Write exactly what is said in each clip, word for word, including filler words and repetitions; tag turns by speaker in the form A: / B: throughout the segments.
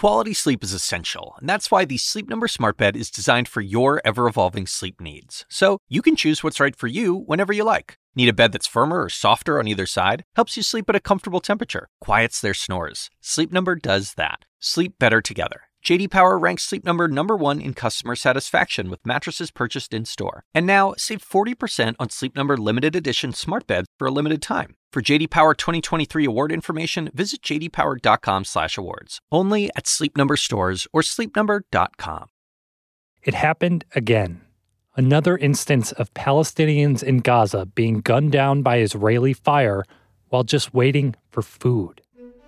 A: Quality sleep is essential, and that's why the Sleep Number Smart Bed is designed for your ever-evolving sleep needs. So you can choose what's right for you whenever you like. Need a bed that's firmer or softer on either side? Helps you sleep at a comfortable temperature. Quiets their snores. Sleep Number does that. Sleep better together. J D Power ranks Sleep Number number one in customer satisfaction with mattresses purchased in-store. And now, save forty percent on Sleep Number limited edition smart beds for a limited time. For J D Power twenty twenty-three award information, visit j d power dot com slash awards. Only at Sleep Number stores or sleep number dot com.
B: It happened again. Another instance of Palestinians in Gaza being gunned down by Israeli fire while just waiting for food.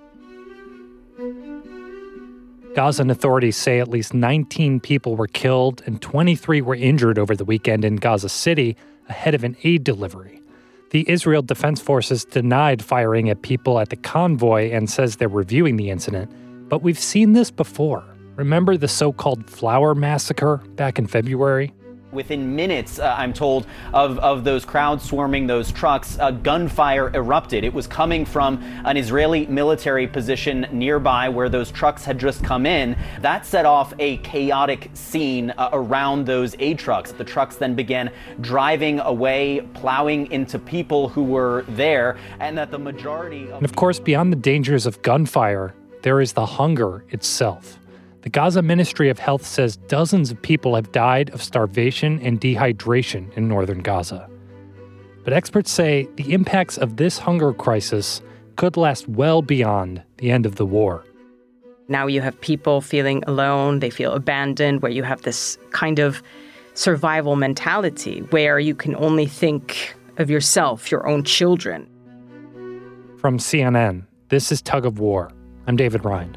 B: Gazan authorities say at least nineteen people were killed and twenty-three were injured over the weekend in Gaza City ahead of an aid delivery. The Israel Defense Forces denied firing at people at the convoy and says they're reviewing the incident. But we've seen this before. Remember the so-called Flower Massacre back in February?
C: Within minutes, uh, I'm told, of, of those crowds swarming those trucks, uh, gunfire erupted. It was coming from an Israeli military position nearby where those trucks had just come in. That set off a chaotic scene uh, around those aid trucks. The trucks then began driving away, plowing into people who were there, and that the majority of...
B: And of course, beyond the dangers of gunfire, there is the hunger itself. The Gaza Ministry of Health says dozens of people have died of starvation and dehydration in northern Gaza. But experts say the impacts of this hunger crisis could last well beyond the end of the war.
D: Now you have people feeling alone, they feel abandoned, where you have this kind of survival mentality where you can only think of yourself, your own children.
B: From C N N, this is Tug of War. I'm David Rind.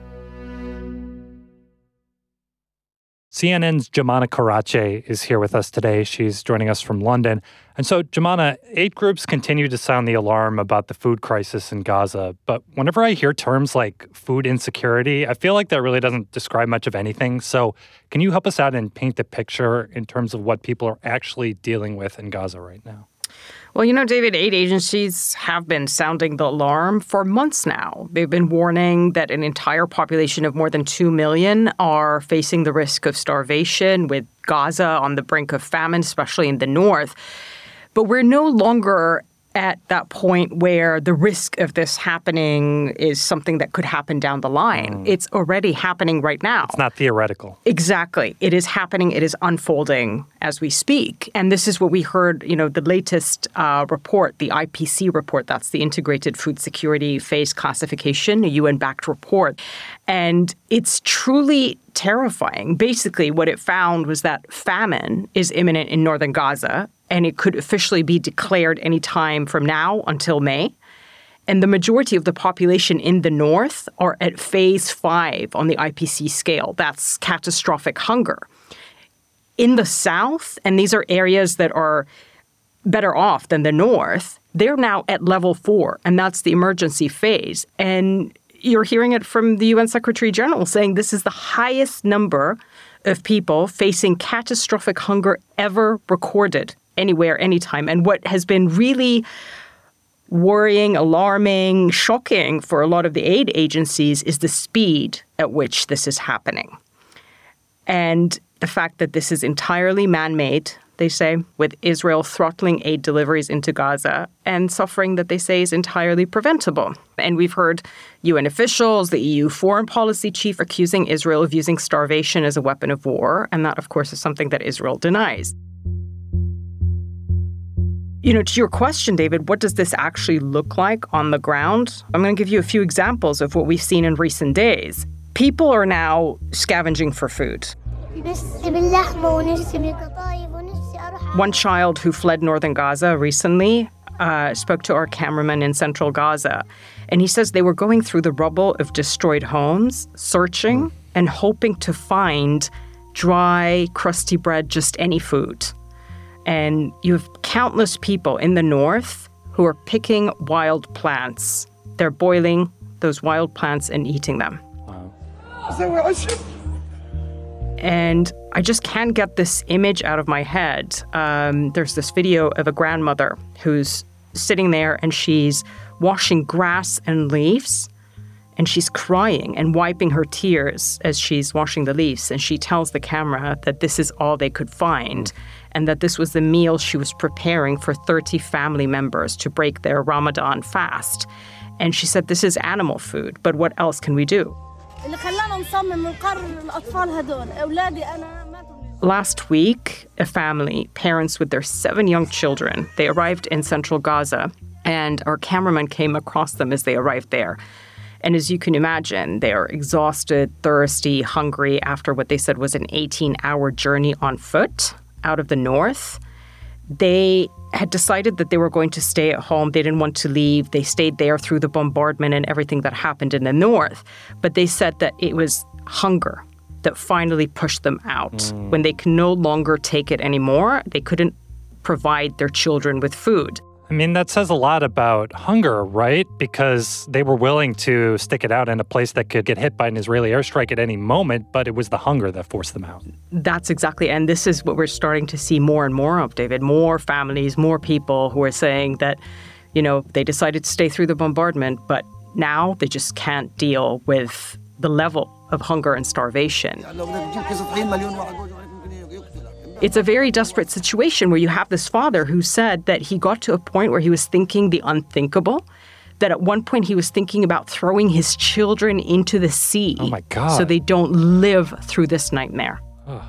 B: C N N's Joumanna Karache is here with us today. She's joining us from London. And so, Joumanna, aid groups continue to sound the alarm about the food crisis in Gaza. But whenever I hear terms like food insecurity, I feel like that really doesn't describe much of anything. So can you help us out and paint the picture in terms of what people are actually dealing with in Gaza right now?
D: Well, you know, David, aid agencies have been sounding the alarm for months now. They've been warning that an entire population of more than two million are facing the risk of starvation, with Gaza on the brink of famine, especially in the north. But we're no longer at that point where the risk of this happening is something that could happen down the line. Mm. It's already happening right now.
B: It's not theoretical.
D: Exactly. It is happening. It is unfolding as we speak. And this is what we heard, you know, the latest uh, report, the I P C report, that's the Integrated Food Security Phase Classification, a U N-backed report. And it's truly terrifying. Basically, what it found was that famine is imminent in northern Gaza, and it could officially be declared any time from now until May. And the majority of the population in the north are at phase five on the I P C scale. That's catastrophic hunger. In the south, and these are areas that are better off than the north, they're now at level four, and that's the emergency phase. And you're hearing it from the U N Secretary General saying this is the highest number of people facing catastrophic hunger ever recorded anywhere, anytime. And what has been really worrying, alarming, shocking for a lot of the aid agencies is the speed at which this is happening. And the fact that this is entirely man-made, they say, with Israel throttling aid deliveries into Gaza and suffering that they say is entirely preventable. And we've heard U N officials, the E U foreign policy chief accusing Israel of using starvation as a weapon of war. And that, of course, is something that Israel denies. You know, to your question, David, what does this actually look like on the ground? I'm going to give you a few examples of what we've seen in recent days. People are now scavenging for food. One child who fled northern Gaza recently uh, spoke to our cameraman in central Gaza, and he says they were going through the rubble of destroyed homes, searching and hoping to find dry, crusty bread, just any food. And you have countless people in the north who are picking wild plants. They're boiling those wild plants and eating them. Wow. And I just can't get this image out of my head. Um, there's this video of a grandmother who's sitting there and she's washing grass and leaves. And she's crying and wiping her tears as she's washing the leaves. And she tells the camera that this is all they could find and that this was the meal she was preparing for thirty family members to break their Ramadan fast. And she said, this is animal food, but what else can we do? Last week, a family, parents with their seven young children, they arrived in central Gaza, and our cameraman came across them as they arrived there. And as you can imagine, they are exhausted, thirsty, hungry after what they said was an eighteen-hour journey on foot out of the north. They had decided that they were going to stay at home. They didn't want to leave. They stayed there through the bombardment and everything that happened in the north. But they said that it was hunger that finally pushed them out. Mm. When they could no longer take it anymore, they couldn't provide their children with food.
B: I mean, that says a lot about hunger, right? Because they were willing to stick it out in a place that could get hit by an Israeli airstrike at any moment, but it was the hunger that forced them out.
D: That's exactly, and this is what we're starting to see more and more of, David. More families, more people who are saying that, you know, they decided to stay through the bombardment, but now they just can't deal with the level of hunger and starvation. It's a very desperate situation where you have this father who said that he got to a point where he was thinking the unthinkable, that at one point he was thinking about throwing his children into the sea.
B: Oh my God.
D: So they don't live through this nightmare.
B: Ugh.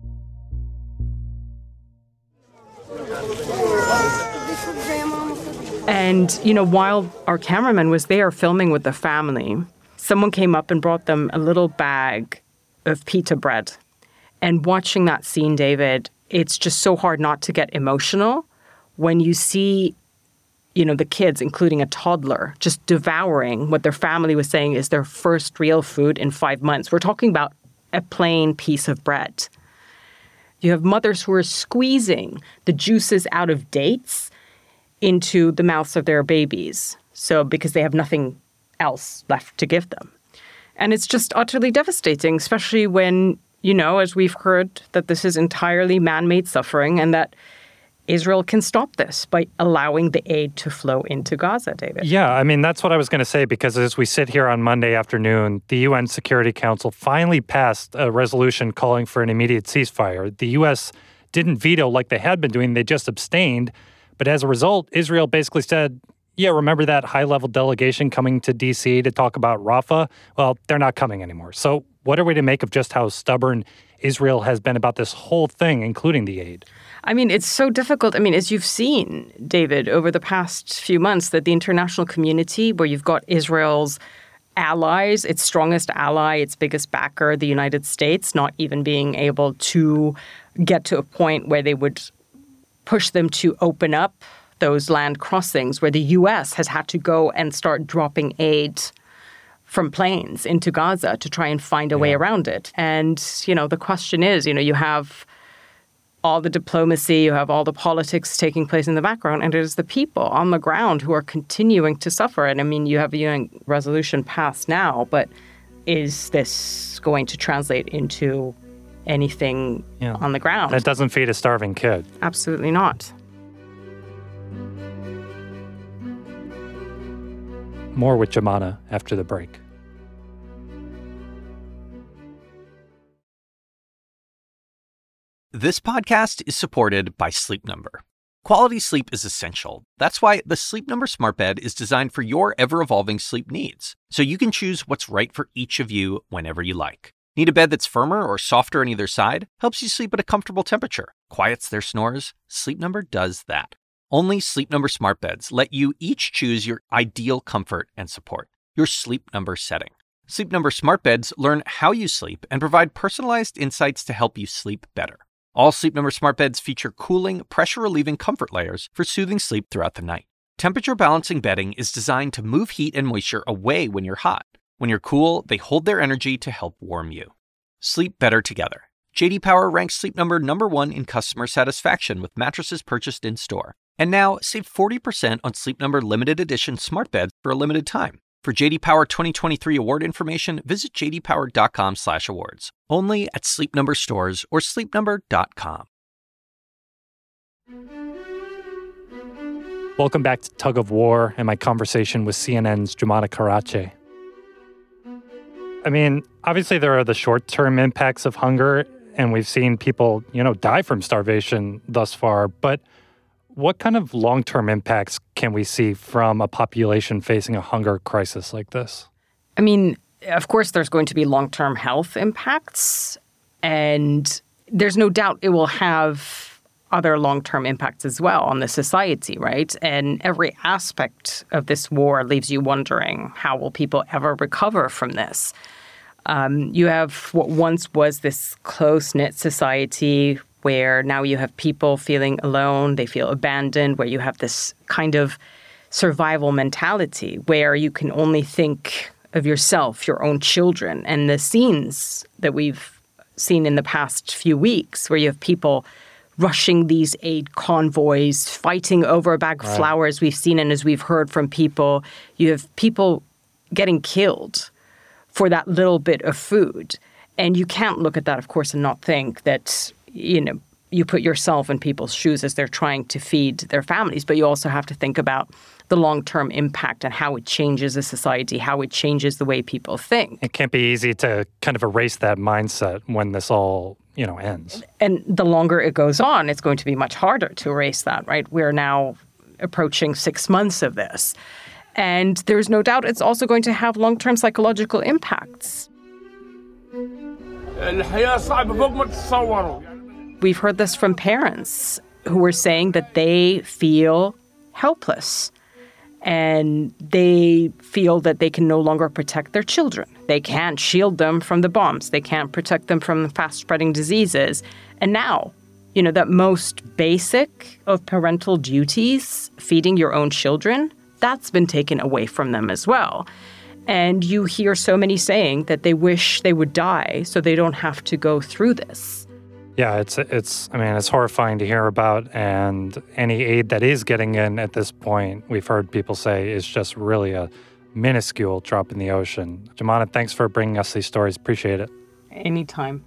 D: And, you know, while our cameraman was there filming with the family, someone came up and brought them a little bag of pita bread. And watching that scene, David, it's just so hard not to get emotional when you see, you know, the kids, including a toddler, just devouring what their family was saying is their first real food in five months. We're talking about a plain piece of bread. You have mothers who are squeezing the juices out of dates into the mouths of their babies. So because they have nothing else left to give them. And it's just utterly devastating, especially when, you know, as we've heard, that this is entirely man-made suffering and that Israel can stop this by allowing the aid to flow into Gaza, David.
B: Yeah, I mean, that's what I was going to say, because as we sit here on Monday afternoon, the U N Security Council finally passed a resolution calling for an immediate ceasefire. The U S didn't veto like they had been doing. They just abstained. But as a result, Israel basically said, yeah, remember that high-level delegation coming to D C to talk about Rafah? Well, they're not coming anymore. So what are we to make of just how stubborn Israel has been about this whole thing, including the aid?
D: I mean, it's so difficult. I mean, as you've seen, David, over the past few months, that the international community, where you've got Israel's allies, its strongest ally, its biggest backer, the United States, not even being able to get to a point where they would push them to open up those land crossings, where the U S has had to go and start dropping aid from planes into Gaza to try and find a yeah. way around it. And, you know, the question is, you know, you have all the diplomacy, you have all the politics taking place in the background, and it is the people on the ground who are continuing to suffer. And I mean, you have a U N resolution passed now, but is this going to translate into anything yeah. on the ground?
B: That doesn't feed a starving kid.
D: Absolutely not.
B: More with Jumana after the break.
A: This podcast is supported by Sleep Number. Quality sleep is essential. That's why the Sleep Number Smart Bed is designed for your ever-evolving sleep needs, so you can choose what's right for each of you whenever you like. Need a bed that's firmer or softer on either side? Helps you sleep at a comfortable temperature. Quiets their snores? Sleep Number does that. Only Sleep Number smart beds let you each choose your ideal comfort and support, your Sleep Number setting. Sleep Number smart beds learn how you sleep and provide personalized insights to help you sleep better. All Sleep Number smart beds feature cooling, pressure-relieving comfort layers for soothing sleep throughout the night. Temperature balancing bedding is designed to move heat and moisture away when you're hot. When you're cool, they hold their energy to help warm you. Sleep better together. J D Power ranks Sleep Number number one in customer satisfaction with mattresses purchased in-store. And now, save forty percent on Sleep Number limited edition smart beds for a limited time. For J D Power twenty twenty-three award information, visit j d power dot com slash awards. Only at Sleep Number stores or sleep number dot com.
B: Welcome back to Tug of War and my conversation with C N N's Jumana Karache. I mean, obviously there are the short-term impacts of hunger, and we've seen people, you know, die from starvation thus far. But what kind of long-term impacts can we see from a population facing a hunger crisis like this?
D: I mean, of course, there's going to be long-term health impacts, and there's no doubt it will have other long-term impacts as well on the society, right? And every aspect of this war leaves you wondering, how will people ever recover from this? Um, you have what once was this close-knit society where now you have people feeling alone, they feel abandoned, where you have this kind of survival mentality where you can only think of yourself, your own children. And the scenes that we've seen in the past few weeks where you have people rushing these aid convoys, fighting over a bag of right. flowers we've seen, and as we've heard from people, you have people getting killed for that little bit of food. And you can't look at that, of course, and not think that, you know, you put yourself in people's shoes as they're trying to feed their families, but you also have to think about the long-term impact and how it changes a society, how it changes the way people think.
B: It can't be easy to kind of erase that mindset when this all, you know, ends.
D: And the longer it goes on, it's going to be much harder to erase that, right? We're now approaching six months of this. And there's no doubt it's also going to have long-term psychological impacts. We've heard this from parents who were saying that they feel helpless and they feel that they can no longer protect their children. They can't shield them from the bombs. They can't protect them from fast-spreading diseases. And now, you know, that most basic of parental duties, feeding your own children, that's been taken away from them as well. And you hear so many saying that they wish they would die so they don't have to go through this.
B: Yeah, it's, it's. I mean, it's horrifying to hear about, and any aid that is getting in at this point, we've heard people say, is just really a minuscule drop in the ocean. Jumana, thanks for bringing us these stories. Appreciate it.
D: Anytime.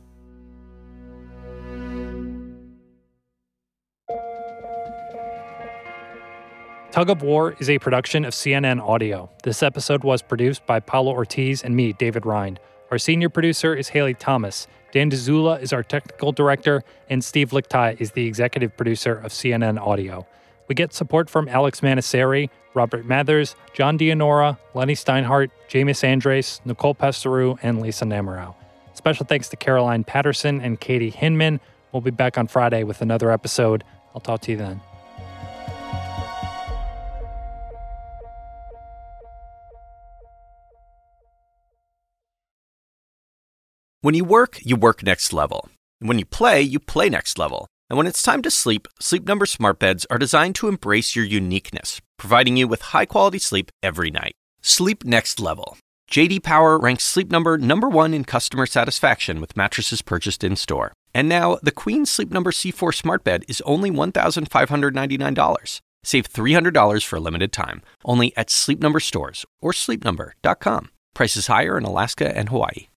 B: Tug of War is a production of C N N Audio. This episode was produced by Paulo Ortiz and me, David Rind. Our senior producer is Haley Thomas. Dan DeZula is our technical director, and Steve Lichtai is the executive producer of C N N Audio. We get support from Alex Manasseri, Robert Mathers, John Dianora, Lenny Steinhardt, Jameis Andres, Nicole Pesteru, and Lisa Namerow. Special thanks to Caroline Patterson and Katie Hinman. We'll be back on Friday with another episode. I'll talk to you then.
A: When you work, you work next level. And when you play, you play next level. And when it's time to sleep, Sleep Number smart beds are designed to embrace your uniqueness, providing you with high-quality sleep every night. Sleep next level. J D Power ranks Sleep Number number one in customer satisfaction with mattresses purchased in-store. And now, the Queen Sleep Number C four smart bed is only one thousand five hundred ninety-nine dollars. Save three hundred dollars for a limited time, only at Sleep Number stores or sleep number dot com. Prices higher in Alaska and Hawaii.